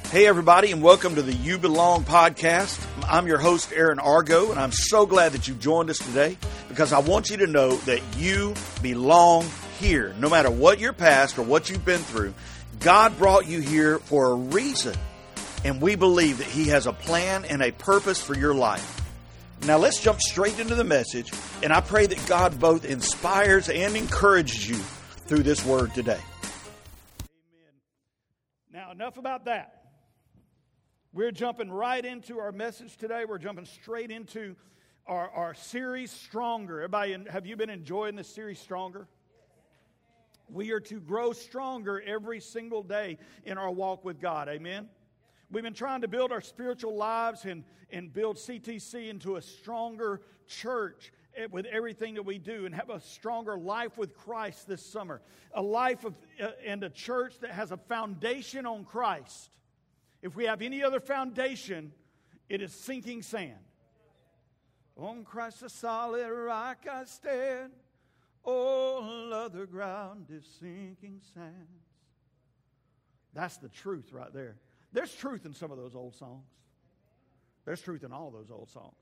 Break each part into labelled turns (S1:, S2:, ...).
S1: Hey everybody, and welcome to the You Belong podcast. I'm your host, Aaron Argo, and I'm so glad that you've joined us today because I want you to know that you belong here. No matter what your past or what you've been through, God brought you here for a reason, and we believe that He has a plan and a purpose for your life. Now let's jump straight into the message, and I pray that God both inspires and encourages you through this word today.
S2: Amen. Now enough about that. We're jumping right into our message today. We're jumping straight into our series, Stronger. Everybody, have you been enjoying this series, Stronger? We are to grow stronger every single day in our walk with God. Amen? We've been trying to build our spiritual lives and build CTC into a stronger church with everything that we do and have a stronger life with Christ this summer. A life and a church that has a foundation on Christ. If we have any other foundation, it is sinking sand. On Christ the solid rock I stand. All other ground is sinking sand. That's the truth right there. There's truth in some of those old songs. There's truth in all those old songs.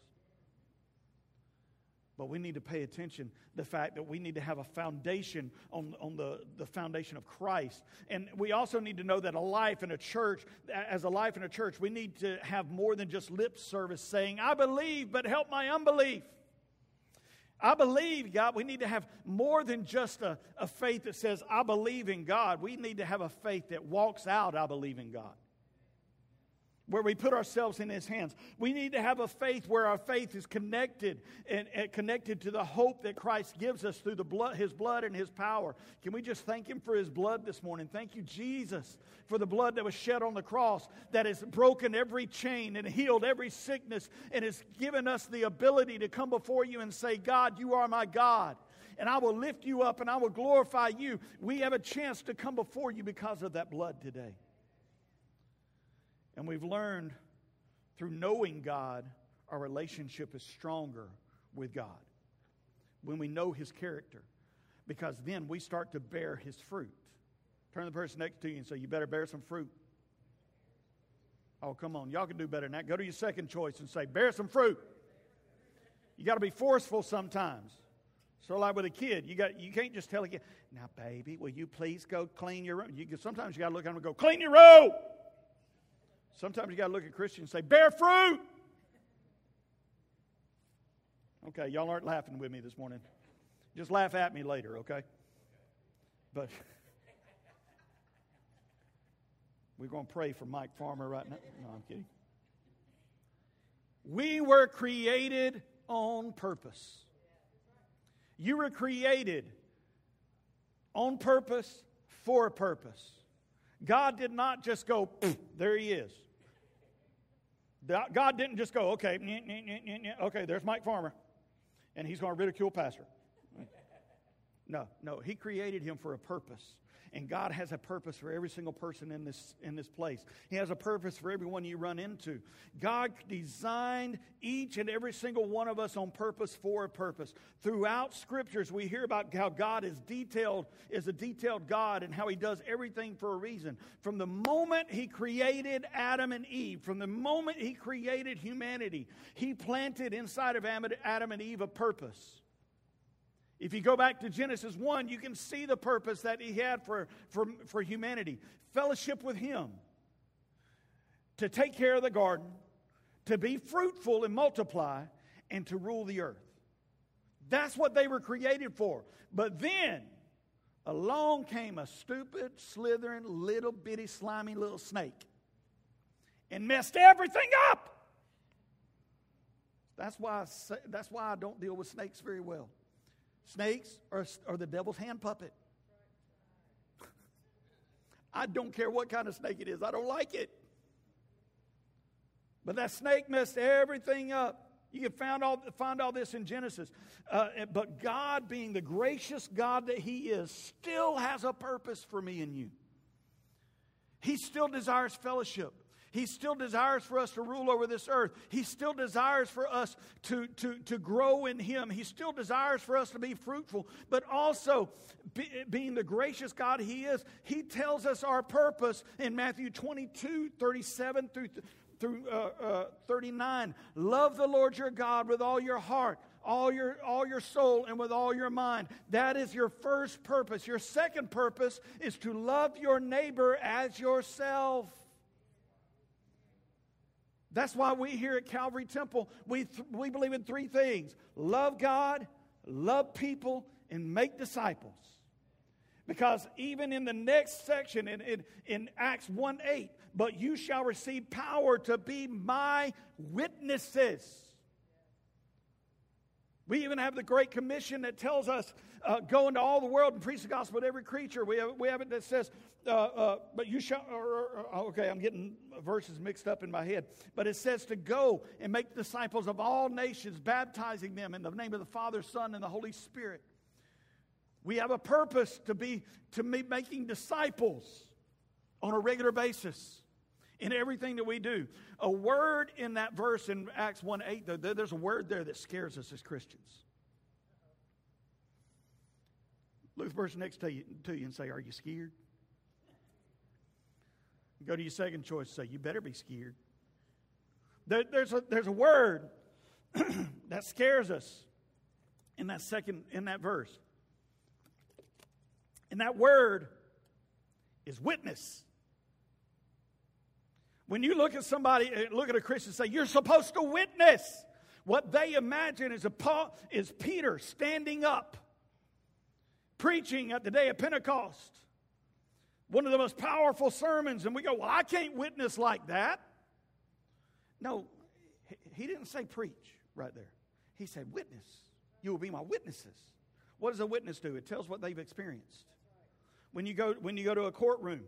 S2: But we need to pay attention to the fact that we need to have a foundation on the foundation of Christ. And we also need to know that as a life in a church, we need to have more than just lip service saying, I believe, but help my unbelief. I believe, God. We need to have more than just a faith that says, I believe in God. We need to have a faith that walks out, I believe in God. Where we put ourselves in His hands. We need to have a faith where our faith is connected and connected to the hope that Christ gives us through His blood and His power. Can we just thank Him for His blood this morning? Thank you, Jesus, for the blood that was shed on the cross that has broken every chain and healed every sickness and has given us the ability to come before You and say, God, You are my God. And I will lift You up and I will glorify You. We have a chance to come before You because of that blood today. And we've learned through knowing God, our relationship is stronger with God. When we know His character. Because then we start to bear His fruit. Turn to the person next to you and say, you better bear some fruit. Oh, come on. Y'all can do better than that. Go to your second choice and say, bear some fruit. You got to be forceful sometimes. So like with a kid, you can't just tell a kid, now baby, will you please go clean your room? Sometimes you got to look at them and go, clean your room. Sometimes you got to look at Christians and say, bear fruit. Okay, y'all aren't laughing with me this morning. Just laugh at me later, okay? But we're going to pray for Mike Farmer right now. No, I'm kidding. We were created on purpose. You were created on purpose for a purpose. God did not just go, there He is. God didn't just go, okay, there's Mike Farmer, and he's going to ridicule Pastor. No, He created him for a purpose. And God has a purpose for every single person in this place. He has a purpose for everyone you run into. God designed each and every single one of us on purpose for a purpose. Throughout Scriptures, we hear about how God is a detailed God and how He does everything for a reason. From the moment He created Adam and Eve, from the moment He created humanity, He planted inside of Adam and Eve a purpose. If you go back to Genesis 1, you can see the purpose that He had for humanity. Fellowship with Him. To take care of the garden. To be fruitful and multiply. And to rule the earth. That's what they were created for. But then, along came a stupid, slithering, little bitty, slimy little snake. And messed everything up. That's why I don't deal with snakes very well. Snakes are the devil's hand puppet. I don't care what kind of snake it is. I don't like it. But that snake messed everything up. You can find all this in Genesis. But God, being the gracious God that He is, still has a purpose for me and you. He still desires fellowship. He still desires for us to rule over this earth. He still desires for us to grow in Him. He still desires for us to be fruitful. But also, being the gracious God He is, He tells us our purpose in Matthew 22:37 through 39. Love the Lord your God with all your heart, all your soul, and with all your mind. That is your first purpose. Your second purpose is to love your neighbor as yourself. That's why we here at Calvary Temple, we believe in three things: love God, love people, and make disciples. Because even in the next section in Acts 1:8, but you shall receive power to be my witnesses. We even have the Great Commission that tells us, go into all the world and preach the gospel to every creature. We have it that says, but you shall, okay, I'm getting verses mixed up in my head. But it says to go and make disciples of all nations, baptizing them in the name of the Father, Son, and the Holy Spirit. We have a purpose to be making disciples on a regular basis in everything that we do. A word in that verse in Acts 1:8, there's a word there that scares us as Christians. Look at the person next to you and say, are you scared? Go to your second choice and say, you better be scared. There's a word that scares us in that verse. And that word is witness. When you look at somebody, look at a Christian and say, you're supposed to witness. What they imagine is Peter standing up, preaching at the day of Pentecost. One of the most powerful sermons. And we go, well, I can't witness like that. No, he didn't say preach right there. He said witness. You will be my witnesses. What does a witness do? It tells what they've experienced. When you go to a courtroom,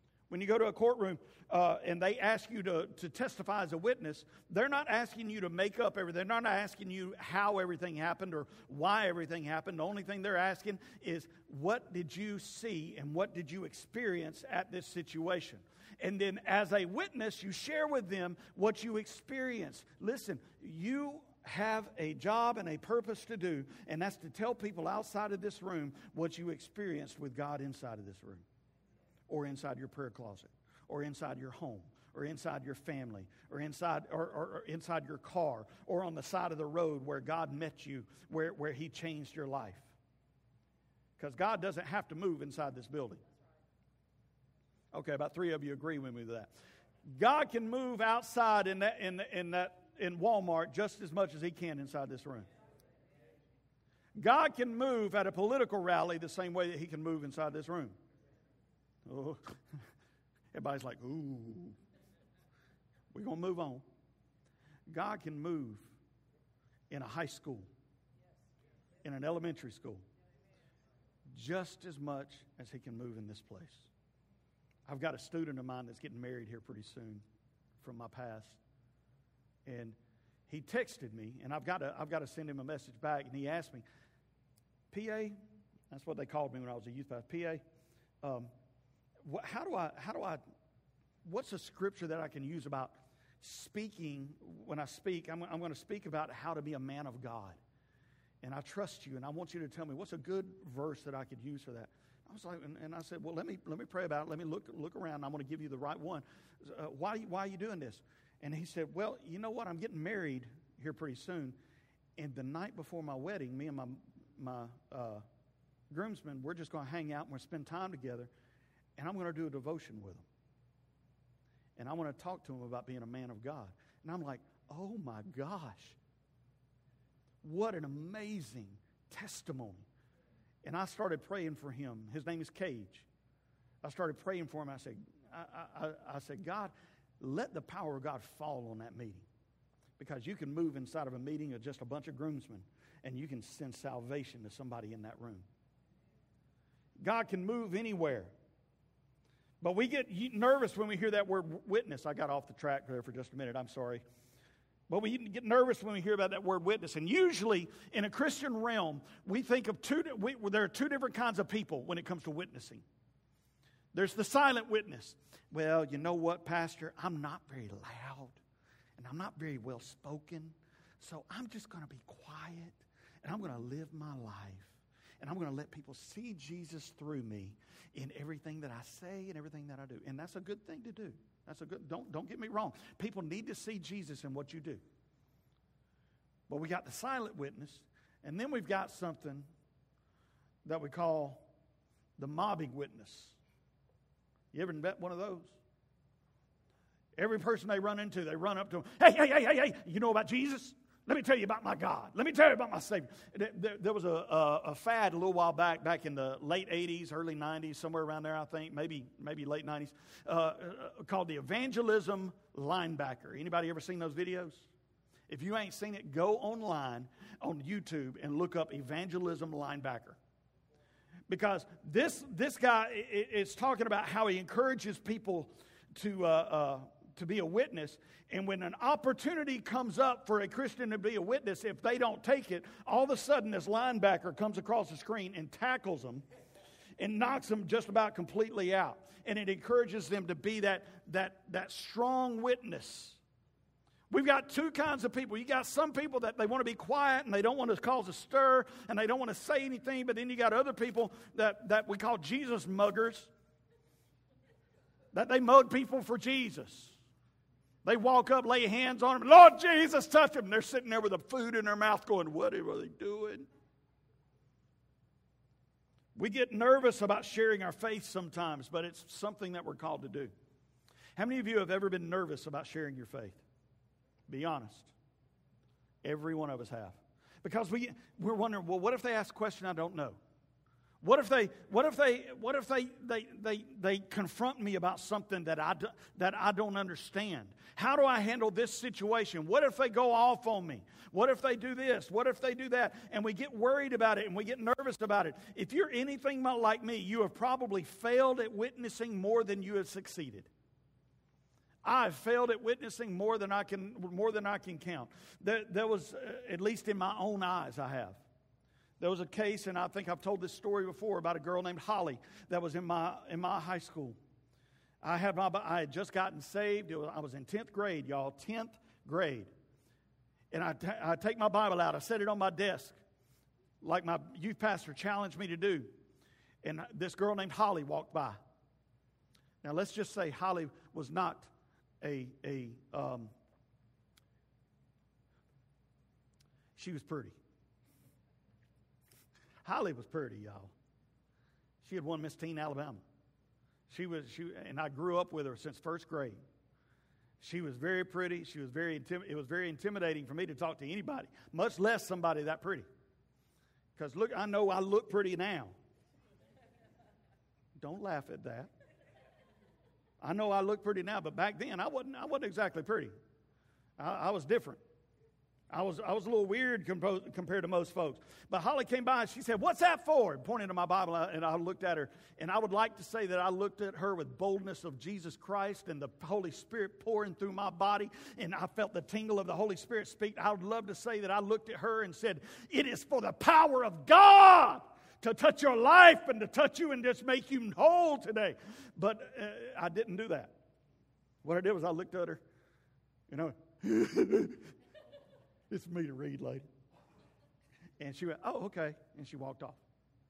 S2: and they ask you to testify as a witness, they're not asking you to make up everything. They're not asking you how everything happened or why everything happened. The only thing they're asking is, what did you see and what did you experience at this situation? And then as a witness, you share with them what you experienced. Listen, you have a job and a purpose to do, and that's to tell people outside of this room what you experienced with God inside of this room, or inside your prayer closet, or inside your home, or inside your family, or inside your car, or on the side of the road where God met you, where He changed your life. Because God doesn't have to move inside this building. Okay, about 3 of you agree with me with that. God can move outside in Walmart just as much as He can inside this room. God can move at a political rally the same way that He can move inside this room. Oh, everybody's like, ooh, we're going to move on. God can move in a high school, in an elementary school, just as much as He can move in this place. I've got a student of mine that's getting married here pretty soon from my past. And he texted me, and I've got to send him a message back, and he asked me, PA, that's what they called me when I was a youth pastor, PA, what's a scripture that I can use about speaking when I speak? I'm going to speak about how to be a man of God. And I trust you, and I want you to tell me what's a good verse that I could use for that. I was like, and I said, well, let me pray about it. Let me look around. And I'm going to give you the right one. Why are you doing this? And he said, well, you know what? I'm getting married here pretty soon. And the night before my wedding, me and my groomsmen, we're just going to hang out and we're going to spend time together. And I'm going to do a devotion with them. And I want to talk to them about being a man of God. And I'm like, oh my gosh. What an amazing testimony. And I started praying for him. His name is Cage. I started praying for him. I said, God, let the power of God fall on that meeting. Because you can move inside of a meeting of just a bunch of groomsmen, and you can send salvation to somebody in that room. God can move anywhere. But we get nervous when we hear that word witness. I got off the track there for just a minute. I'm sorry. But we get nervous when we hear about that word witness. And usually, in a Christian realm, we think of there are two different kinds of people when it comes to witnessing. There's the silent witness. Well, you know what, Pastor? I'm not very loud, and I'm not very well spoken, so I'm just going to be quiet, and I'm going to live my life, and I'm going to let people see Jesus through me in everything that I say and everything that I do. And that's a good thing to do. That's a good. Don't get me wrong. People need to see Jesus in what you do. But we got the silent witness, and then we've got something that we call the mobbing witness. You ever met one of those? Every person they run into, they run up to them. Hey, you know about Jesus? Let me tell you about my God. Let me tell you about my Savior. There was a fad a little while back in the late 80s, early 90s, somewhere around there, I think, maybe late 90s, called the evangelism linebacker. Anybody ever seen those videos? If you ain't seen it, go online on YouTube and look up evangelism linebacker. Because this guy is talking about how he encourages people to be a witness. And when an opportunity comes up for a Christian to be a witness, if they don't take it, all of a sudden this linebacker comes across the screen and tackles them and knocks them just about completely out. And it encourages them to be that strong witness. We've got two kinds of people. You got some people that they want to be quiet and they don't want to cause a stir and they don't want to say anything. But then you got other people that we call Jesus muggers. That they mug people for Jesus. They walk up, lay hands on them. Lord Jesus, touch them. They're sitting there with the food in their mouth going, what are they doing? We get nervous about sharing our faith sometimes, but it's something that we're called to do. How many of you have ever been nervous about sharing your faith? Be honest. Every one of us have. Because we're wondering, well, what if they ask a question I don't know? What if they confront me about something that I don't understand? How do I handle this situation? What if they go off on me? What if they do this? What if they do that? And we get worried about it and we get nervous about it. If you're anything like me, you have probably failed at witnessing more than you have succeeded. I've failed at witnessing more than I can count. There was, at least in my own eyes, I have. There was a case, and I think I've told this story before, about a girl named Holly that was in my high school. I had just gotten saved. I was in 10th grade, y'all, 10th grade. And I take my Bible out. I set it on my desk, like my youth pastor challenged me to do. And this girl named Holly walked by. Now, let's just say Holly was not she was pretty. Holly was pretty, y'all. She had won Miss Teen Alabama. And I grew up with her since first grade. She was very pretty. It was very intimidating for me to talk to anybody, much less somebody that pretty. Because look, I know I look pretty now. Don't laugh at that. I know I look pretty now, but back then I wasn't exactly pretty. I was different. I was a little weird compared to most folks. But Holly came by and she said, "What's that for?" And pointed to my Bible, and I looked at her. And I would like to say that I looked at her with boldness of Jesus Christ and the Holy Spirit pouring through my body, and I felt the tingle of the Holy Spirit speak. I would love to say that I looked at her and said, "It is for the power of God to touch your life and to touch you and just make you whole today." But I didn't do that. What I did was I looked at her, "It's for me to read, lady." And she went, "Oh, okay." And she walked off.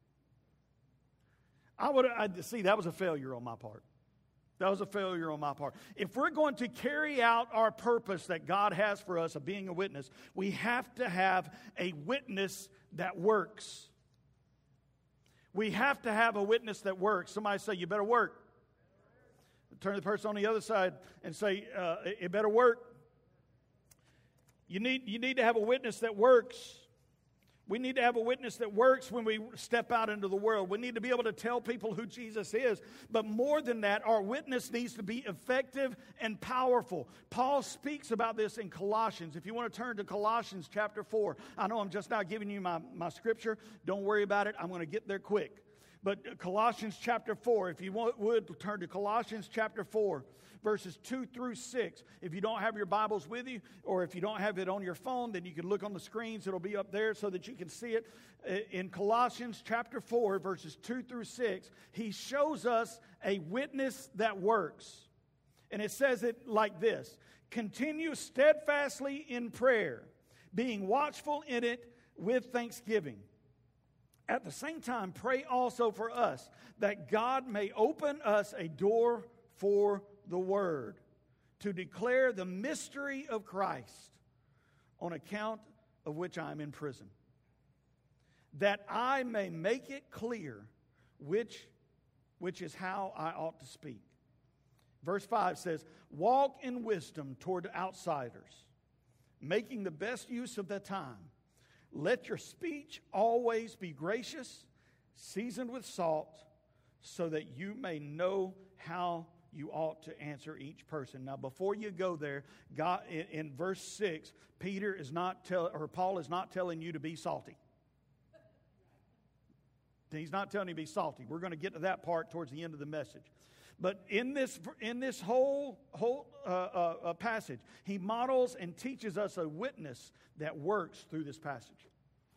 S2: See, that was a failure on my part. That was a failure on my part. If we're going to carry out our purpose that God has for us of being a witness, we have to have a witness that works. We have to have a witness that works. Somebody say, "You better work." Turn to the person on the other side and say, "It better work." You need to have a witness that works. We need to have a witness that works when we step out into the world. We need to be able to tell people who Jesus is. But more than that, our witness needs to be effective and powerful. Paul speaks about this in Colossians. If you want to turn to Colossians chapter 4. I know I'm just now giving you my scripture. Don't worry about it. I'm going to get there quick. But Colossians chapter 4, if you would turn to Colossians chapter 4, verses 2 through 6. If you don't have your Bibles with you, or if you don't have it on your phone, then you can look on the screens. It'll be up there so that you can see it. In Colossians chapter 4, verses 2 through 6, he shows us a witness that works. And it says it like this: continue steadfastly in prayer, being watchful in it with thanksgiving. At the same time, pray also for us, that God may open us a door for the word, to declare the mystery of Christ, on account of which I am in prison, that I may make it clear which is how I ought to speak. Verse 5 says, walk in wisdom toward outsiders, making the best use of the time. Let your speech always be gracious, seasoned with salt, so that you may know how you ought to answer each person. Now, before you go there, God, in verse 6, Paul is not telling you to be salty. He's not telling you to be salty. We're going to get to that part towards the end of the message. But in this whole passage, he models and teaches us a witness that works through this passage.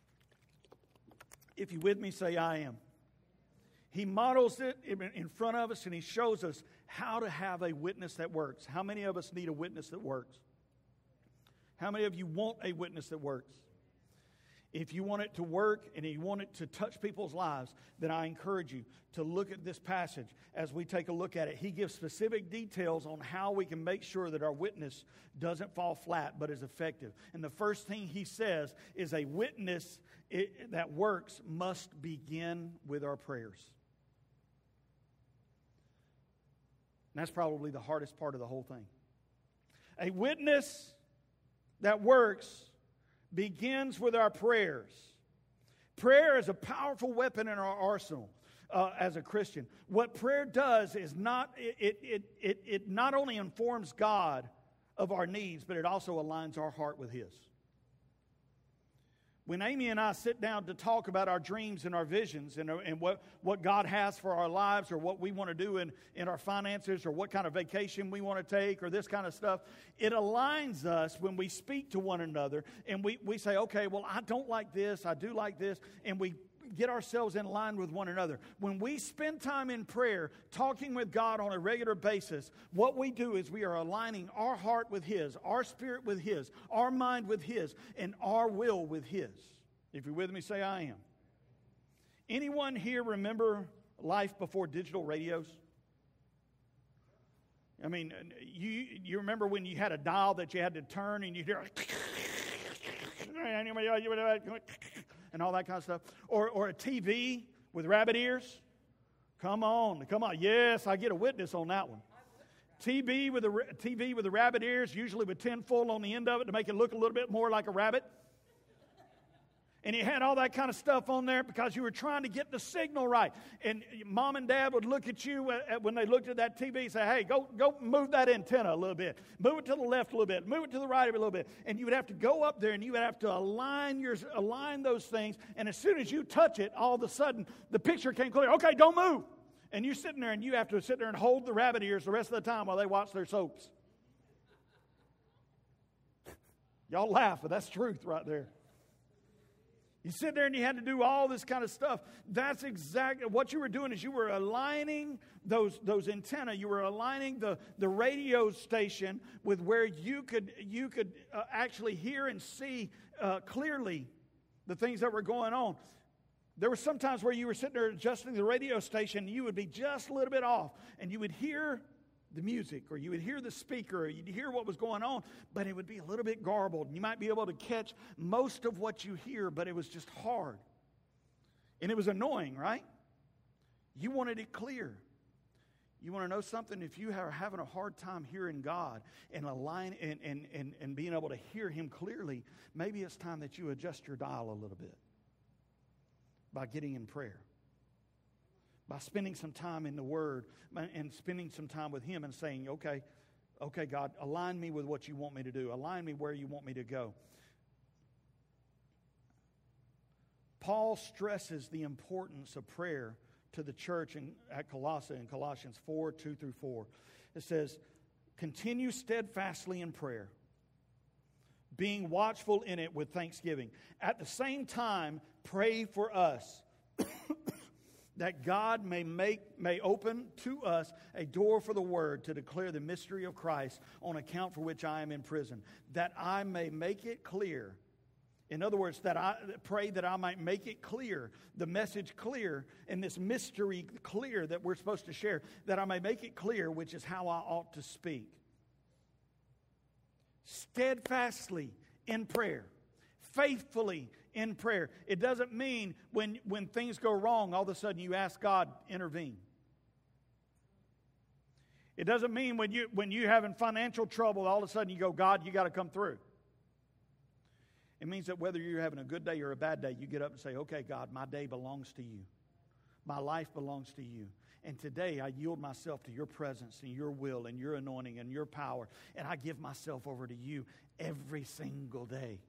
S2: If you're with me, say I am. He models it in front of us, and he shows us how to have a witness that works. How many of us need a witness that works? How many of you want a witness that works? If you want it to work and you want it to touch people's lives, then I encourage you to look at this passage as we take a look at it. He gives specific details on how we can make sure that our witness doesn't fall flat but is effective. And the first thing he says is a witness that works must begin with our prayers. And that's probably the hardest part of the whole thing. A witness that works begins with our prayers. Prayer is a powerful weapon in our arsenal as a Christian. What prayer does is it not only informs God of our needs, but it also aligns our heart with His. When Amy and I sit down to talk about our dreams and our visions and what God has for our lives, or what we want to do in our finances, or what kind of vacation we want to take, or this kind of stuff, it aligns us when we speak to one another and we say, okay, well, I don't like this, I do like this, and we get ourselves in line with one another. When we spend time in prayer, talking with God on a regular basis, what we do is we are aligning our heart with His, our spirit with His, our mind with His, and our will with His. If you're with me, say I am. Anyone here remember life before digital radios? I mean, you remember when you had a dial that you had to turn and you hear and all that kind of stuff, or a TV with rabbit ears? Come on. Yes, I get a witness on that one. TV with the rabbit ears, usually with tinfoil on the end of it to make it look a little bit more like a rabbit. And you had all that kind of stuff on there because you were trying to get the signal right. And Mom and Dad would look at you when they looked at that TV and say, hey, go move that antenna a little bit. Move it to the left a little bit. Move it to the right a little bit. And you would have to go up there and you would have to align those things. And as soon as you touch it, all of a sudden, the picture came clear. Okay, don't move. And you're sitting there and you have to sit there and hold the rabbit ears the rest of the time while they watch their soaps. Y'all laugh, but that's truth right there. You sit there and you had to do all this kind of stuff. That's exactly what you were doing, is you were aligning those antennae. You were aligning the radio station with where you could actually hear and see clearly the things that were going on. There were some times where you were sitting there adjusting the radio station and you would be just a little bit off, and you would hear the music, or you would hear the speaker, or you'd hear what was going on, but it would be a little bit garbled. You might be able to catch most of what you hear, but it was just hard. And it was annoying, right? You wanted it clear. You want to know something? If you are having a hard time hearing God and and being able to hear Him clearly, maybe it's time that you adjust your dial a little bit by getting in prayer. By spending some time in the Word and spending some time with Him and saying, okay, God, align me with what you want me to do. Align me where you want me to go. Paul stresses the importance of prayer to the church at Colossae in Colossians 4, 2 through 4. It says, Continue steadfastly in prayer, being watchful in it with thanksgiving. At the same time, pray for us, that God may open to us a door for the word to declare the mystery of Christ, on account for which I am in prison, that I may make it clear. In other words, that I pray that I might make it clear, the message clear, and this mystery clear that we're supposed to share, that I may make it clear, which is how I ought to speak. Steadfastly in prayer, faithfully in prayer. It doesn't mean when things go wrong, all of a sudden you ask God, intervene. It doesn't mean when you're having financial trouble, all of a sudden you go, God, you got to come through. It means that whether you're having a good day or a bad day, you get up and say, okay, God, my day belongs to you. My life belongs to you. And today I yield myself to your presence and your will and your anointing and your power. And I give myself over to you every single day.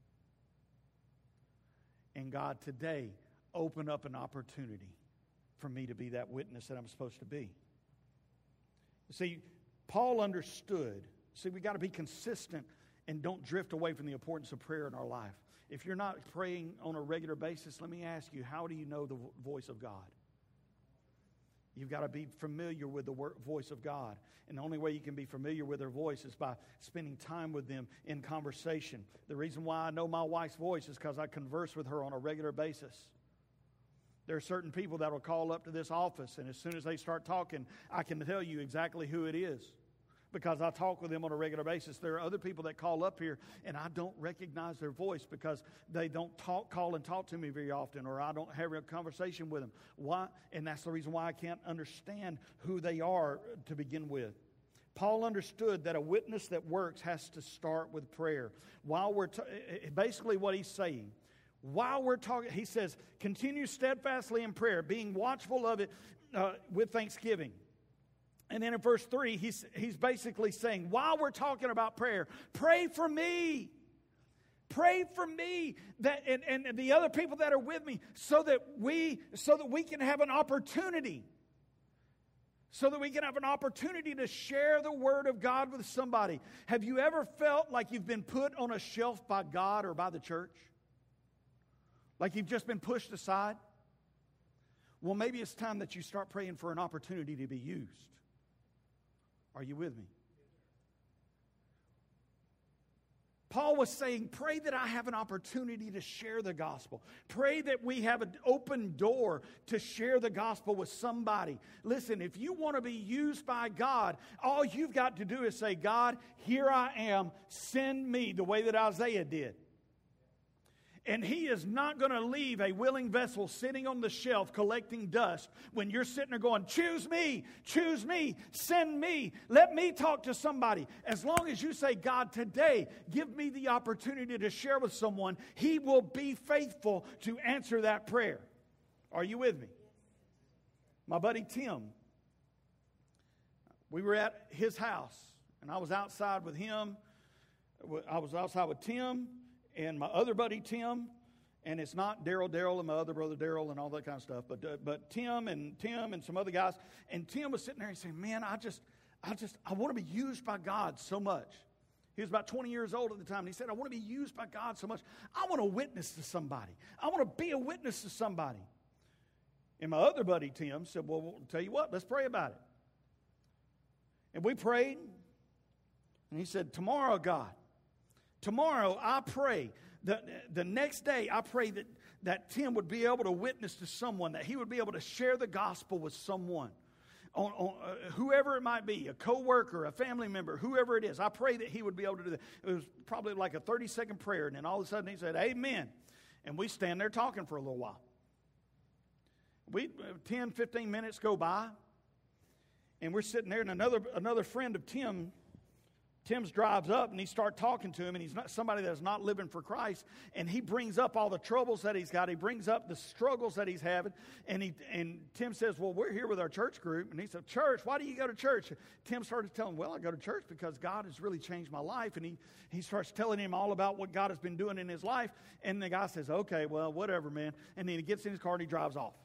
S2: And God, today, open up an opportunity for me to be that witness that I'm supposed to be. See, Paul understood. See, we got to be consistent and don't drift away from the importance of prayer in our life. If you're not praying on a regular basis, let me ask you, how do you know the voice of God? You've got to be familiar with the voice of God. And the only way you can be familiar with their voice is by spending time with them in conversation. The reason why I know my wife's voice is because I converse with her on a regular basis. There are certain people that will call up to this office, and as soon as they start talking, I can tell you exactly who it is, because I talk with them on a regular basis. There are other people that call up here, and I don't recognize their voice because they don't call and talk to me very often, or I don't have a conversation with them. Why? And that's the reason why I can't understand who they are to begin with. Paul understood that a witness that works has to start with prayer. Basically what he's saying, while we're talking, he says, continue steadfastly in prayer, being watchful of it with thanksgiving. And then in verse 3, he's basically saying, while we're talking about prayer, pray for me. Pray for me and the other people that are with me so that we can have an opportunity. So that we can have an opportunity to share the Word of God with somebody. Have you ever felt like you've been put on a shelf by God or by the church? Like you've just been pushed aside? Well, maybe it's time that you start praying for an opportunity to be used. Are you with me? Paul was saying, pray that I have an opportunity to share the gospel. Pray that we have an open door to share the gospel with somebody. Listen, if you want to be used by God, all you've got to do is say, God, here I am, send me, the way that Isaiah did. And he is not going to leave a willing vessel sitting on the shelf collecting dust when you're sitting there going, choose me, send me, let me talk to somebody. As long as you say, God, today, give me the opportunity to share with someone, he will be faithful to answer that prayer. Are you with me? My buddy Tim, we were at his house, and I was outside with him. I was outside with Tim and my other buddy Tim, and it's not Daryl and my other brother Daryl and all that kind of stuff, but Tim and some other guys. And Tim was sitting there and saying, man, I want to be used by God so much. He was about 20 years old at the time, and he said, I want to be used by God so much. I want to witness to somebody. I want to be a witness to somebody. And my other buddy Tim said, well, I'll tell you what, let's pray about it. And we prayed, and he said, tomorrow, God, tomorrow, I pray that the next day, I pray that Tim would be able to witness to someone, that he would be able to share the gospel with someone, whoever it might be, a coworker, a family member, whoever it is. I pray that he would be able to do that. It was probably like a 30-second prayer, and then all of a sudden he said, amen. And we stand there talking for a little while. 10, 15 minutes go by, and we're sitting there, and another friend of Tim's drives up, and he starts talking to him, and he's not somebody that's not living for Christ, and he brings up all the troubles that he's got. He brings up the struggles that he's having, and Tim says, well, we're here with our church group. And he said, church, why do you go to church? Tim started telling him, well, I go to church because God has really changed my life, and he starts telling him all about what God has been doing in his life, and the guy says, okay, well, whatever, man, and then he gets in his car and he drives off.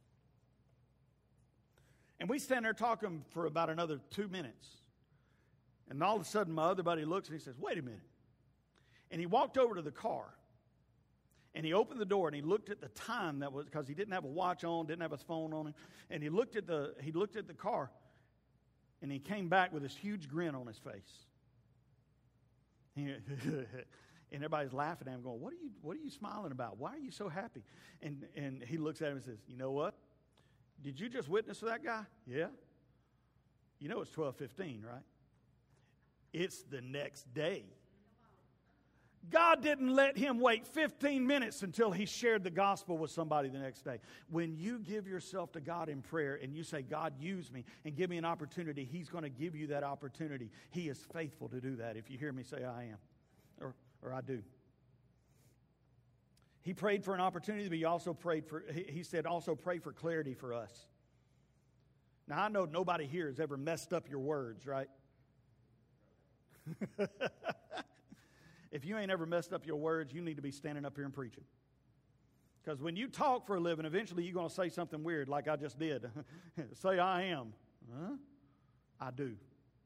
S2: And we stand there talking for about another 2 minutes. And all of a sudden, my other buddy looks and he says, wait a minute. And he walked over to the car. And he opened the door and he looked at the time that was, because he didn't have a watch on, didn't have his phone on him. And he looked at the car, and he came back with this huge grin on his face. And everybody's laughing at him, going, what are you smiling about? Why are you so happy? And he looks at him and says, you know what? Did you just witness to that guy? Yeah. You know it's 12:15, right? It's the next day. God didn't let him wait 15 minutes until he shared the gospel with somebody the next day. When you give yourself to God in prayer and you say, God, use me and give me an opportunity, he's going to give you that opportunity. He is faithful to do that. If you hear me say, I am, or I do. He prayed for an opportunity, but he also prayed for, he said, also pray for clarity for us. Now, I know nobody here has ever messed up your words, right? If you ain't ever messed up your words, you need to be standing up here and preaching. Because when you talk for a living, eventually you're going to say something weird like I just did. Say, I am. Huh? I do.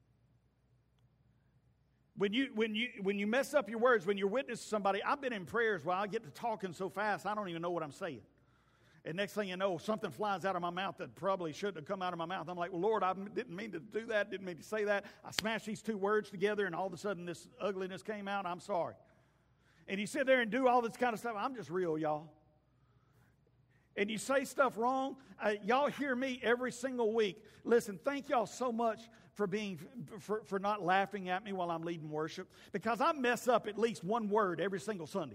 S2: When you mess up your words, when you're witnessing to somebody, I've been in prayers where I get to talking so fast, I don't even know what I'm saying. And next thing you know, something flies out of my mouth that probably shouldn't have come out of my mouth. I'm like, well, Lord, I didn't mean to do that, didn't mean to say that. I smashed these two words together, and all of a sudden this ugliness came out. I'm sorry. And you sit there and do all this kind of stuff. I'm just real, y'all. And you say stuff wrong. Y'all hear me every single week. Listen, thank y'all so much for not laughing at me while I'm leading worship, because I mess up at least one word every single Sunday.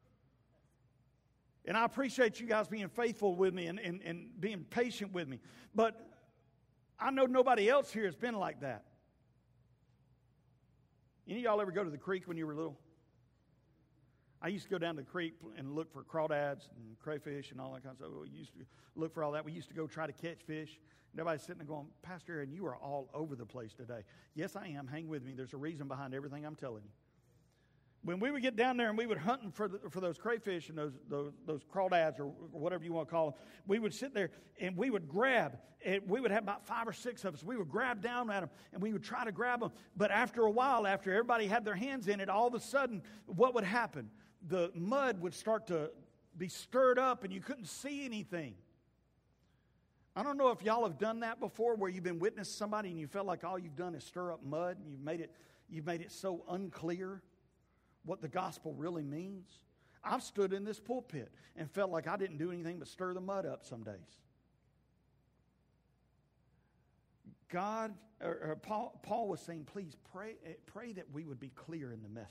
S2: And I appreciate you guys being faithful with me and being patient with me. But I know nobody else here has been like that. Any of y'all ever go to the creek when you were little? I used to go down to the creek and look for crawdads and crayfish and all that kind of stuff. We used to look for all that. We used to go try to catch fish. And everybody's sitting there going, Pastor Aaron, you are all over the place today. Yes, I am. Hang with me. There's a reason behind everything I'm telling you. When we would get down there and we would hunt for those crayfish and those crawdads or whatever you want to call them, we would sit there and we would grab. And we would have about 5 or 6 of us. We would grab down at them and we would try to grab them. But after a while, after everybody had their hands in it, all of a sudden, what would happen? The mud would start to be stirred up and you couldn't see anything. I don't know if y'all have done that before, where you've been witnessing somebody and you felt like all you've done is stir up mud and you've made it so unclear what the gospel really means. I've stood in this pulpit and felt like I didn't do anything but stir the mud up some days. Paul was saying, please pray that we would be clear in the message.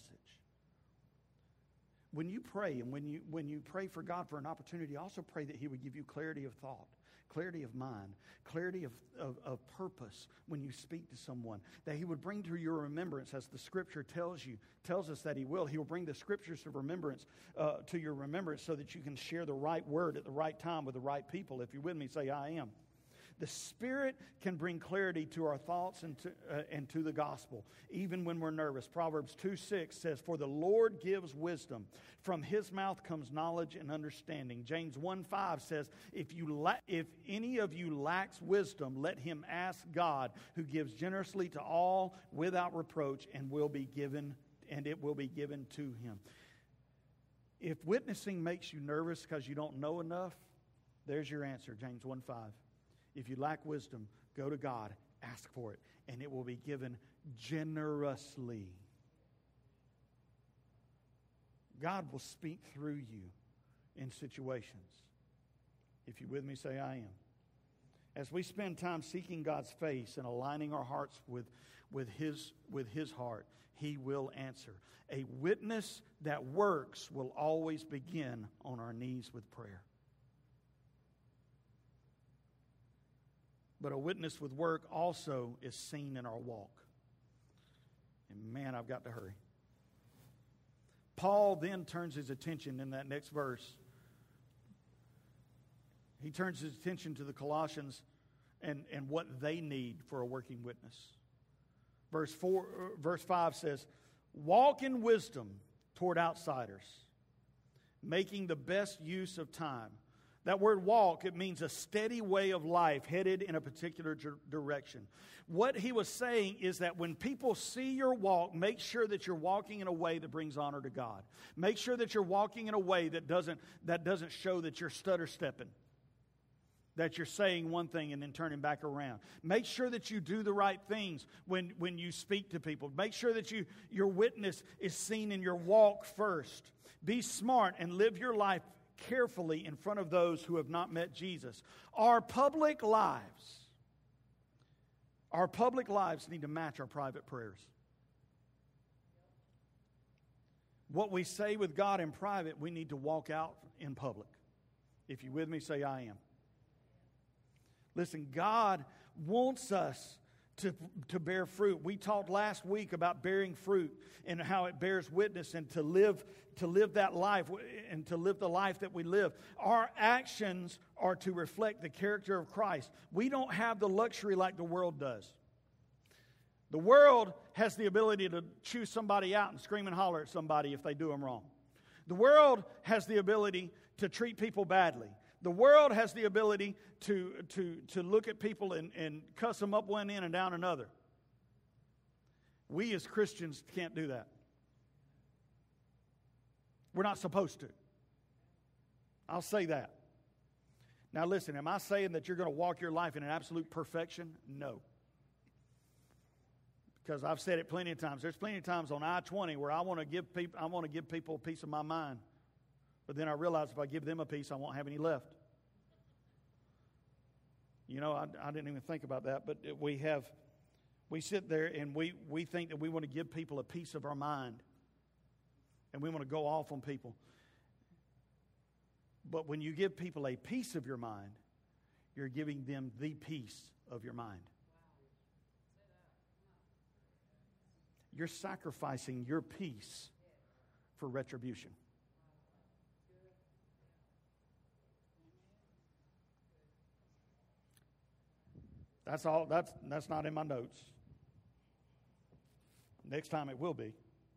S2: When you pray and when you pray for God for an opportunity, also pray that he would give you clarity of thought, clarity of mind, clarity of purpose when you speak to someone, that he would bring to your remembrance, as the scripture tells us that he will. He will bring the scriptures of remembrance to your remembrance so that you can share the right word at the right time with the right people. If you're with me, say, I am. The Spirit can bring clarity to our thoughts and to the gospel, even when we're nervous. Proverbs 2:6 says, for the Lord gives wisdom. From his mouth comes knowledge and understanding. James 1:5 says, if any of you lacks wisdom, let him ask God, who gives generously to all without reproach, and it will be given to him. If witnessing makes you nervous because you don't know enough, there's your answer, James 1:5. If you lack wisdom, go to God, ask for it, and it will be given generously. God will speak through you in situations. If you're with me, say, I am. As we spend time seeking God's face and aligning our hearts with His heart, He will answer. A witness that works will always begin on our knees with prayer. But a witness with work also is seen in our walk. And man, I've got to hurry. Paul then turns his attention in that next verse. He turns his attention to the Colossians and what they need for a working witness. Verse 5 says, walk in wisdom toward outsiders, making the best use of time. That word walk, it means a steady way of life headed in a particular direction. What he was saying is that when people see your walk, make sure that you're walking in a way that brings honor to God. Make sure that you're walking in a way that doesn't show that you're stutter stepping, that you're saying one thing and then turning back around. Make sure that you do the right things when you speak to people. Make sure that your witness is seen in your walk first. Be smart and live your life carefully in front of those who have not met Jesus. Our public lives need to match our private prayers. What we say with God in private, we need to walk out in public. If you're with me, say I am. Listen, God wants us to bear fruit. We talked last week about bearing fruit and how it bears witness, and to live that life and to live the life that we live. Our actions are to reflect the character of Christ. We don't have the luxury like the world does. The world has the ability to choose somebody out and scream and holler at somebody if they do them wrong. The world has the ability to treat people badly. The world has the ability to look at people and cuss them up one end and down another. We as Christians can't do that. We're not supposed to. I'll say that. Now listen, am I saying that you're going to walk your life in an absolute perfection? No. Because I've said it plenty of times. There's plenty of times on I-20 where I want to give people a piece of my mind. But then I realize if I give them a piece, I won't have any left. You know, I didn't even think about that, but we sit there and we think that we want to give people a piece of our mind. And we want to go off on people. But when you give people a piece of your mind, you're giving them the piece of your mind. You're sacrificing your peace for retribution. That's all. That's not in my notes. Next time it will be.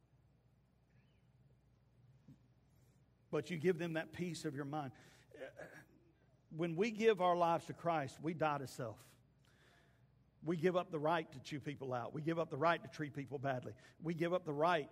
S2: But you give them that peace of your mind. When we give our lives to Christ, we die to self. We give up the right to chew people out. We give up the right to treat people badly. We give up the right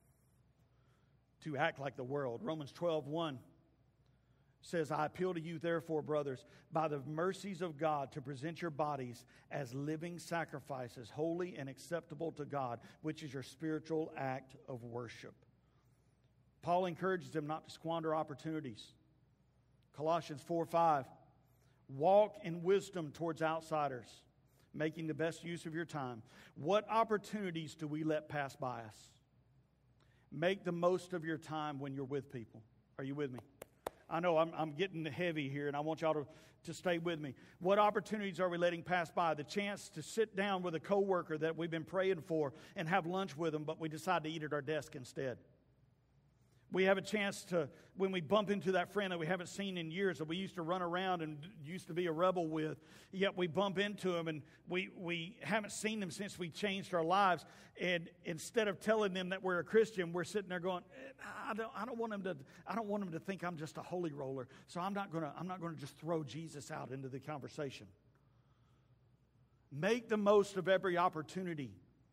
S2: to act like the world. Romans 12:1 says, I appeal to you, therefore, brothers, by the mercies of God, to present your bodies as living sacrifices, holy and acceptable to God, which is your spiritual act of worship. Paul encourages them not to squander opportunities. Colossians 4:5, walk in wisdom towards outsiders, making the best use of your time. What opportunities do we let pass by us? Make the most of your time when you're with people. Are you with me? I know I'm getting heavy here, and I want y'all to stay with me. What opportunities are we letting pass by? The chance to sit down with a coworker that we've been praying for and have lunch with them, but we decide to eat at our desk instead. We have a chance to, when we bump into that friend that we haven't seen in years, that we used to run around and used to be a rebel with, yet we bump into them and we haven't seen them since we changed our lives. And instead of telling them that we're a Christian, we're sitting there going, I don't want them to think I'm just a holy roller. So I'm not going to just throw Jesus out into the conversation. Make the most of every opportunity.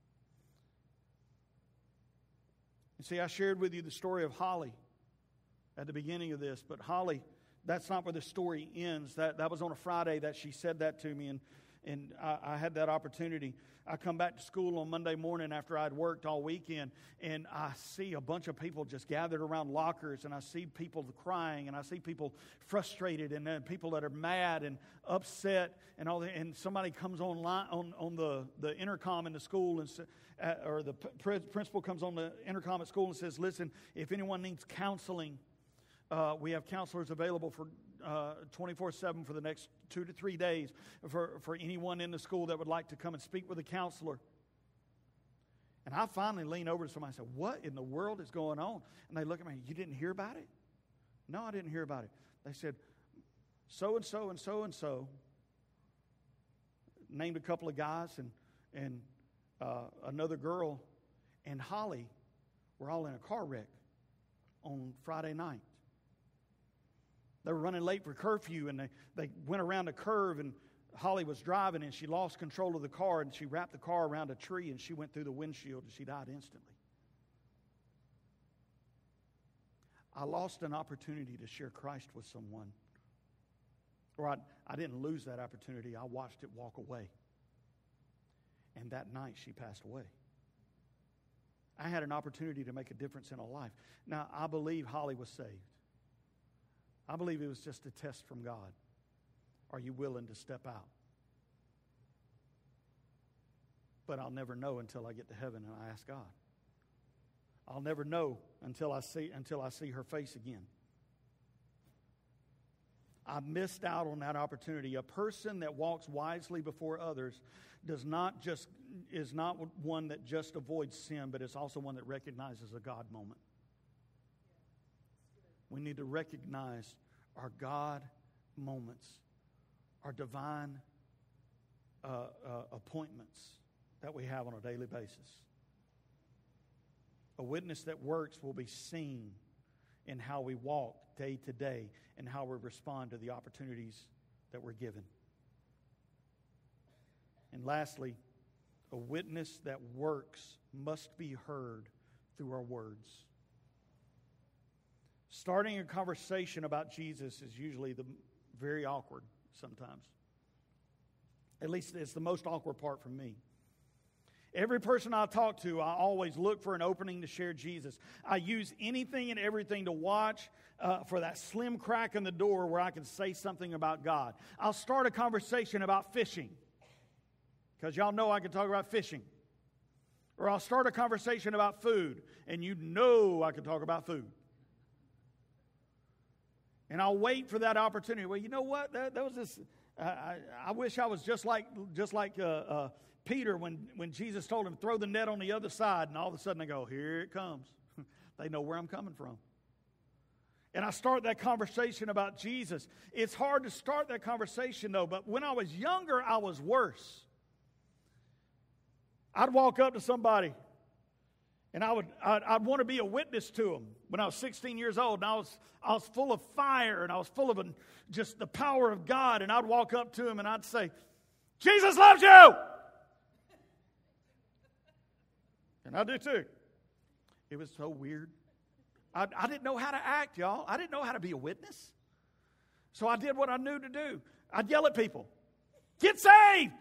S2: See, I shared with you the story of Holly at the beginning of this, but Holly, that's not where the story ends. That was on a Friday that she said that to me, and I had that opportunity. I come back to school on Monday morning after I'd worked all weekend, and I see a bunch of people just gathered around lockers, and I see people crying, and I see people frustrated, and then people that are mad and upset, and all that. And somebody comes online on the intercom in the school, and or the principal comes on the intercom at school and says, "Listen, if anyone needs counseling, we have counselors available for 24/7 for the next 2 to 3 days for anyone in the school that would like to come and speak with a counselor." And I finally lean over to somebody and said, "What in the world is going on?" And they look at me, "You didn't hear about it?" "No, I didn't hear about it." They said, "So-and-so and so-and-so," named a couple of guys and another girl and Holly were all in a car wreck on Friday night. They were running late for curfew, and they went around a curve, and Holly was driving, and she lost control of the car, and she wrapped the car around a tree, and she went through the windshield, and she died instantly. I lost an opportunity to share Christ with someone. Or I didn't lose that opportunity. I watched it walk away. And that night, she passed away. I had an opportunity to make a difference in her life. Now, I believe Holly was saved. I believe it was just a test from God. Are you willing to step out? But I'll never know until I get to heaven and I ask God. I'll never know until I see her face again. I missed out on that opportunity. A person that walks wisely before others is not one that just avoids sin, but it's also one that recognizes a God moment. We need to recognize our God moments, our divine appointments that we have on a daily basis. A witness that works will be seen in how we walk day to day and how we respond to the opportunities that we're given. And lastly, a witness that works must be heard through our words. Starting a conversation about Jesus is usually very awkward sometimes. At least it's the most awkward part for me. Every person I talk to, I always look for an opening to share Jesus. I use anything and everything to watch for that slim crack in the door where I can say something about God. I'll start a conversation about fishing, because y'all know I can talk about fishing. Or I'll start a conversation about food, and you know I can talk about food. And I'll wait for that opportunity. Well, you know what? That was this. I wish I was just like Peter when Jesus told him, throw the net on the other side. And all of a sudden they go, here it comes. They know where I'm coming from. And I start that conversation about Jesus. It's hard to start that conversation, though. But when I was younger, I was worse. I'd walk up to somebody, and I'd want to be a witness to them. When I was 16 years old, and I was full of fire, and I was full of just the power of God. And I'd walk up to him, and I'd say, Jesus loves you! And I do too. It was so weird. I didn't know how to act, y'all. I didn't know how to be a witness. So I did what I knew to do. I'd yell at people, get saved!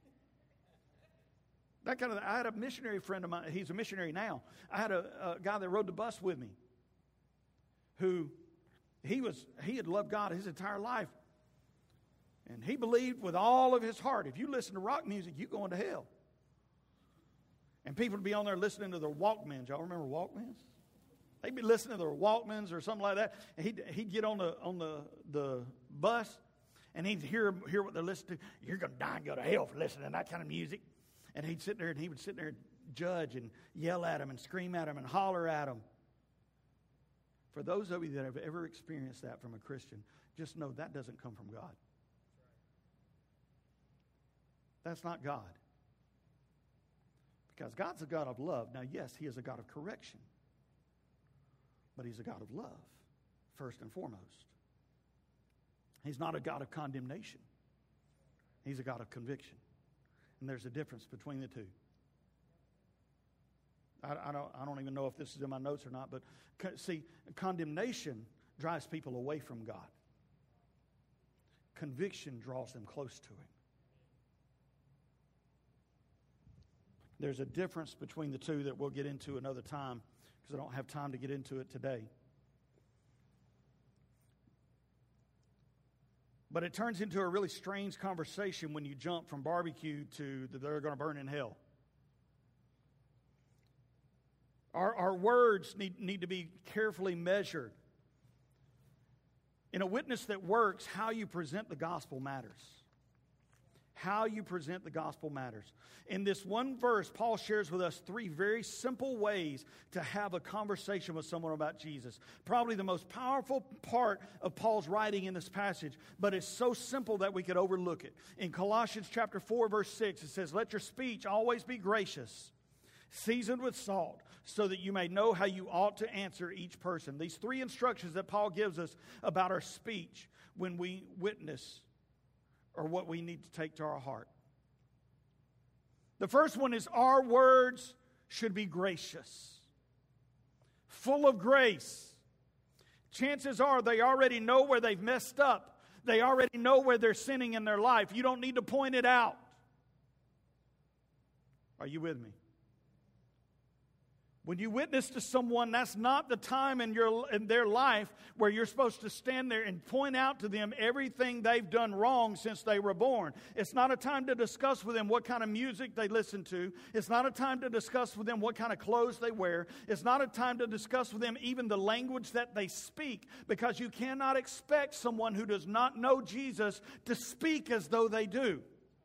S2: I had a missionary friend of mine. He's a missionary now. I had a guy that rode the bus with me who he had loved God his entire life. And he believed with all of his heart, if you listen to rock music, you're going to hell. And people would be on there listening to their Walkmans. Y'all remember Walkmans? They'd be listening to their Walkmans or something like that. And he'd get on the bus, and he'd hear what they're listening to. You're going to die and go to hell for listening to that kind of music. And he would sit there and judge and yell at them and scream at them and holler at them. For those of you that have ever experienced that from a Christian, just know that doesn't come from God. That's not God. Because God's a God of love. Now, yes, He is a God of correction. But He's a God of love, first and foremost. He's not a God of condemnation. He's a God of conviction. And there's a difference between the two. I don't even know if this is in my notes or not, but see, condemnation drives people away from God. Conviction draws them close to Him. There's a difference between the two that we'll get into another time, because I don't have time to get into it today. But it turns into a really strange conversation when you jump from barbecue to they're going to burn in hell. Our words need to be carefully measured. In a witness that works, how you present the gospel matters. How you present the gospel matters. In this one verse, Paul shares with us 3 very simple ways to have a conversation with someone about Jesus. Probably the most powerful part of Paul's writing in this passage, but it's so simple that we could overlook it. In Colossians chapter 4, verse 6, it says, let your speech always be gracious, seasoned with salt, so that you may know how you ought to answer each person. These three instructions that Paul gives us about our speech when we witness are what we need to take to our heart. The first one is our words should be gracious, full of grace. Chances are they already know where they've messed up. They already know where they're sinning in their life. You don't need to point it out. Are you with me? When you witness to someone, that's not the time in their life where you're supposed to stand there and point out to them everything they've done wrong since they were born. It's not a time to discuss with them what kind of music they listen to. It's not a time to discuss with them what kind of clothes they wear. It's not a time to discuss with them even the language that they speak, because you cannot expect someone who does not know Jesus to speak as though they do.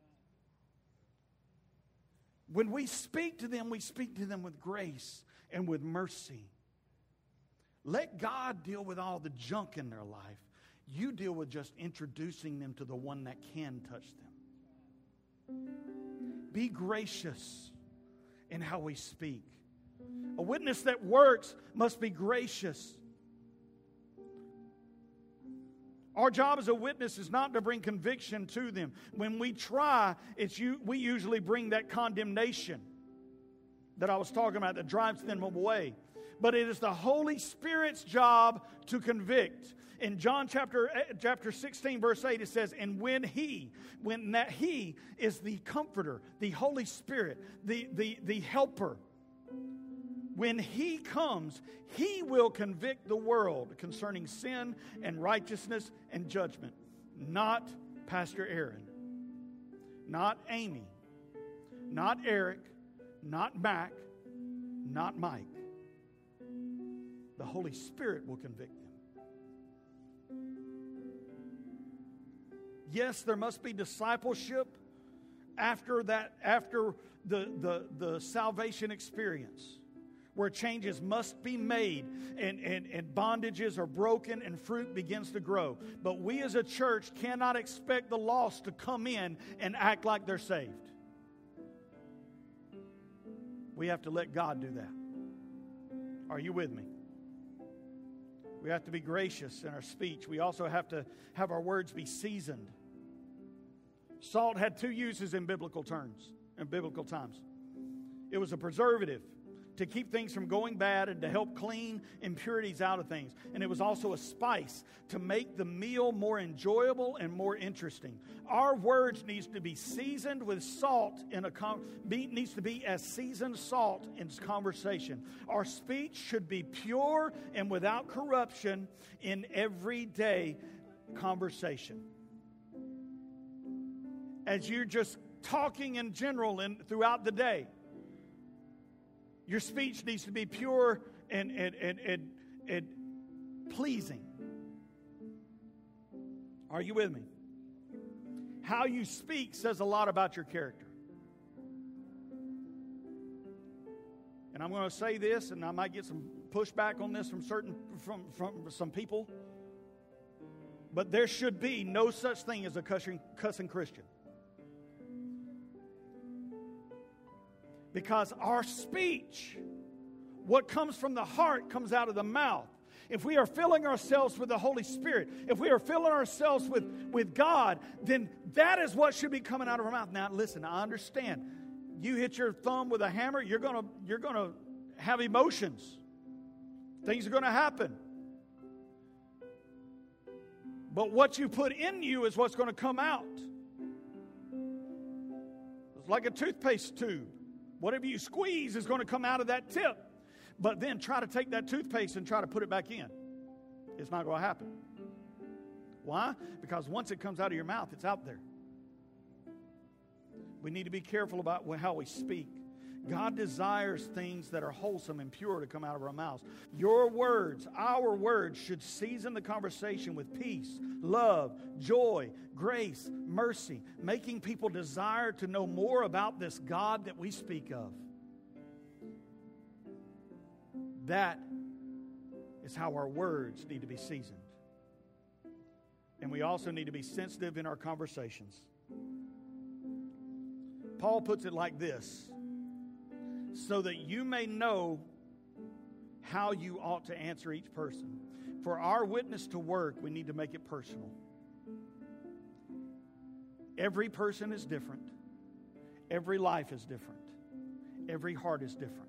S2: When we speak to them with grace and with mercy. Let God deal with all the junk in their life. You deal with just introducing them to the one that can touch them. Be gracious in how we speak. A witness that works must be gracious. Our job as a witness is not to bring conviction to them. When we try, we usually bring that condemnation that I was talking about that drives them away. But it is the Holy Spirit's job to convict. In John chapter 16, verse 8, it says, and when He is the Comforter, the Holy Spirit, the Helper, when He comes, He will convict the world concerning sin and righteousness and judgment. Not Pastor Aaron, not Amy, not Eric, not Mac, not Mike. The Holy Spirit will convict them. Yes, there must be discipleship after the salvation experience, where changes must be made and bondages are broken and fruit begins to grow. But we as a church cannot expect the lost to come in and act like they're saved. We have to let God do that. Are you with me? We have to be gracious in our speech. We also have to have our words be seasoned. Salt had two uses in biblical times. It was a preservative to keep things from going bad and to help clean impurities out of things. And it was also a spice to make the meal more enjoyable and more interesting. Our words needs to be seasoned with salt needs to be as seasoned salt in conversation. Our speech should be pure and without corruption in everyday conversation. As you're just talking in general and throughout the day, your speech needs to be pure and pleasing. Are you with me? How you speak says a lot about your character. And I'm going to say this, and I might get some pushback on this from some people, but there should be no such thing as a cussing Christian. Because our speech, what comes from the heart comes out of the mouth. If we are filling ourselves with the Holy Spirit, if we are filling ourselves with God, then that is what should be coming out of our mouth. Now listen, I understand. You hit your thumb with a hammer, you're gonna have emotions. Things are gonna happen. But what you put in you is what's gonna come out. It's like a toothpaste tube. Whatever you squeeze is going to come out of that tip. But then try to take that toothpaste and try to put it back in. It's not going to happen. Why? Because once it comes out of your mouth, it's out there. We need to be careful about how we speak. God desires things that are wholesome and pure to come out of our mouths. Your words, our words, should season the conversation with peace, love, joy, grace, mercy, making people desire to know more about this God that we speak of. That is how our words need to be seasoned. And we also need to be sensitive in our conversations. Paul puts it like this: so that you may know how you ought to answer each person. For our witness to work, we need to make it personal. Every person is different. Every life is different. Every heart is different.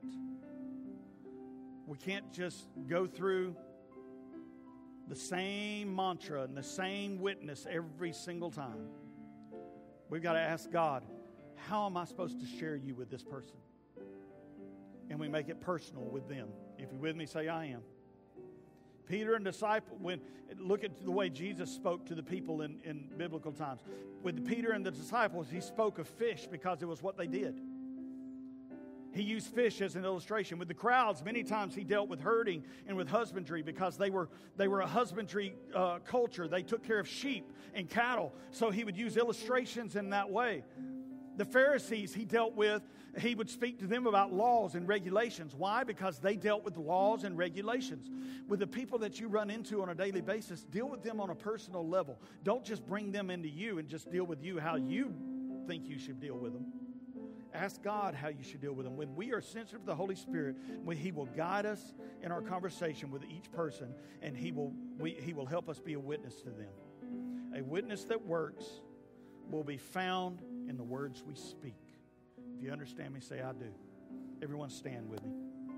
S2: We can't just go through the same mantra and the same witness every single time. We've got to ask God, how am I supposed to share you with this person? And we make it personal with them. If you're with me, say, I am. Peter and disciple, look at the way Jesus spoke to the people in biblical times. With Peter and the disciples, he spoke of fish because it was what they did. He used fish as an illustration. With the crowds, many times he dealt with herding and with husbandry because they were a husbandry culture. They took care of sheep and cattle. So he would use illustrations in that way. The Pharisees he would speak to them about laws and regulations. Why? Because they dealt with laws and regulations. With the people that you run into on a daily basis, deal with them on a personal level. Don't just bring them into you and just deal with you how you think you should deal with them. Ask God how you should deal with them. When we are sensitive to the Holy Spirit, He will guide us in our conversation with each person, and He will help us be a witness to them. A witness that works will be found in the words we speak. If you understand me, say, I do. Everyone stand with me.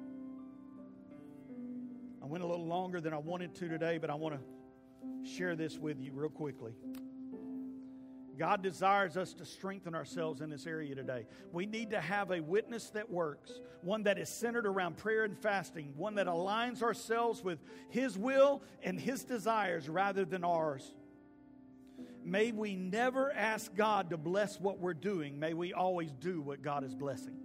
S2: I went a little longer than I wanted to today, but I want to share this with you real quickly. God desires us to strengthen ourselves in this area today. We need to have a witness that works, one that is centered around prayer and fasting, one that aligns ourselves with His will and His desires rather than ours. May we never ask God to bless what we're doing. May we always do what God is blessing.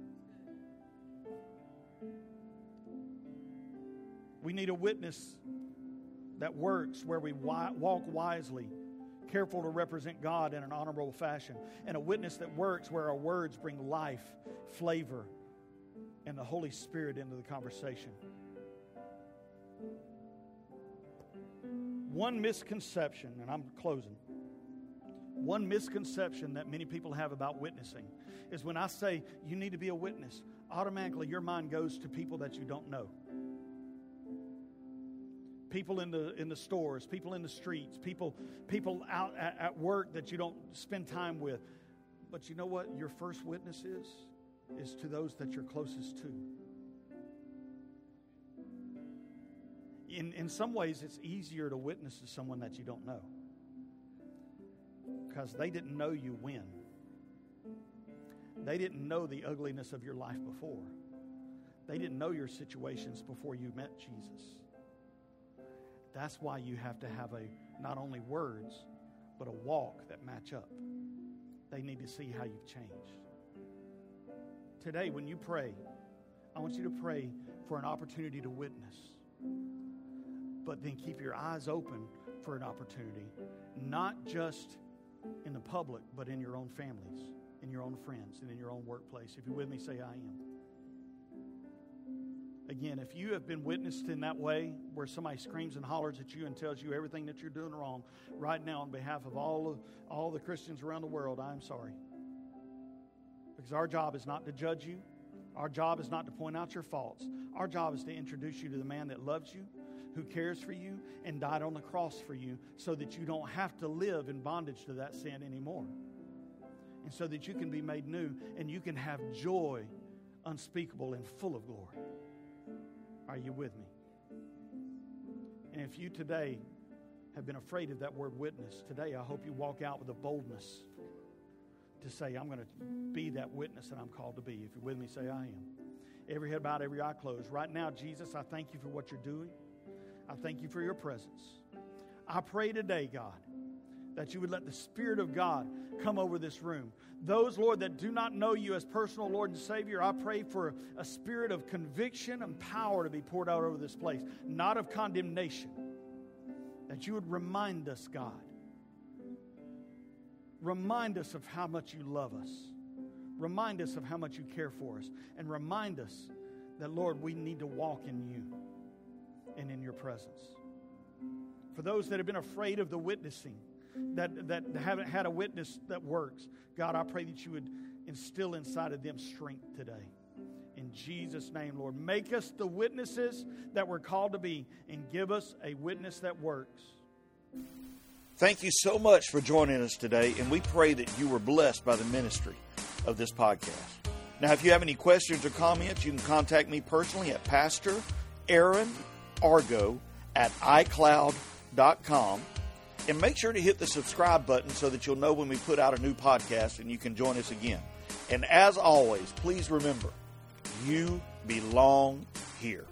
S2: We need a witness that works where we walk wisely, careful to represent God in an honorable fashion, and a witness that works where our words bring life, flavor, and the Holy Spirit into the conversation. One misconception, and I'm closing. One misconception that many people have about witnessing is when I say you need to be a witness, automatically your mind goes to people that you don't know. People in the stores, people in the streets, people out at work that you don't spend time with. But you know what your first witness is to those that you're closest to. In some ways, it's easier to witness to someone that you don't know because they didn't know you when. They didn't know the ugliness of your life before. They didn't know your situations before you met Jesus. That's why you have to have not only words, but a walk that match up. They need to see how you've changed. Today, when you pray, I want you to pray for an opportunity to witness. But then keep your eyes open for an opportunity, not just in the public, but in your own families, in your own friends, and in your own workplace. If you're with me, say, I am. Again, if you have been witnessed in that way, where somebody screams and hollers at you and tells you everything that you're doing wrong, right now on behalf of all the Christians around the world, I'm sorry. Because our job is not to judge you. Our job is not to point out your faults. Our job is to introduce you to the man that loves you, who cares for you, and died on the cross for you so that you don't have to live in bondage to that sin anymore. And so that you can be made new and you can have joy unspeakable and full of glory. Are you with me? And if you today have been afraid of that word witness, today I hope you walk out with a boldness to say, I'm going to be that witness that I'm called to be. If you're with me, say, I am. Every head bowed, every eye closed. Right now, Jesus, I thank you for what you're doing. I thank you for your presence. I pray today, God, that you would let the Spirit of God come over this room. Those, Lord, that do not know you as personal Lord and Savior, I pray for a spirit of conviction and power to be poured out over this place, not of condemnation. That you would remind us, God. Remind us of how much you love us. Remind us of how much you care for us. And remind us that, Lord, we need to walk in you and in your presence. For those that have been afraid of the witnessing, that haven't had a witness that works, God, I pray that you would instill inside of them strength today. In Jesus' name, Lord, make us the witnesses that we're called to be and give us a witness that works.
S1: Thank you so much for joining us today, and we pray that you were blessed by the ministry of this podcast. Now, if you have any questions or comments, you can contact me personally at Pastor Aaron Argo at iCloud.com. And make sure to hit the subscribe button so that you'll know when we put out a new podcast and you can join us again. And as always, please remember, you belong here.